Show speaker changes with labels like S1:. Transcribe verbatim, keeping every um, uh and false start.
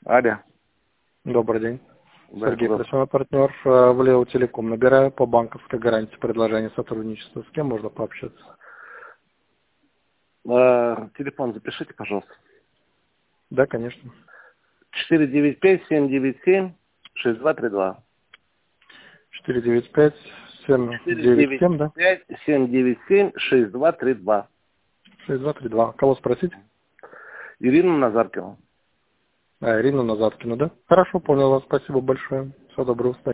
S1: Алло.
S2: Добрый день.
S1: Да,
S2: Сергей,
S1: да.
S2: просвой партнер э, в Лео Телеком. Набираю по банковской гарантии предложение сотрудничества. С кем можно пообщаться?
S1: А, телефон запишите, пожалуйста.
S2: Да, конечно.
S1: четыре девять пять семь девять семь шесть два три два.
S2: четыре девять пять семь
S1: четыре
S2: девять
S1: девять
S2: семь, да?
S1: пять семь девять семь шесть два три два.
S2: шесть два три два. Кого спросить?
S1: Ирина Назаркина.
S2: А, Ирину Назаткину, да? Хорошо, понял вас. Спасибо большое. Всего доброго.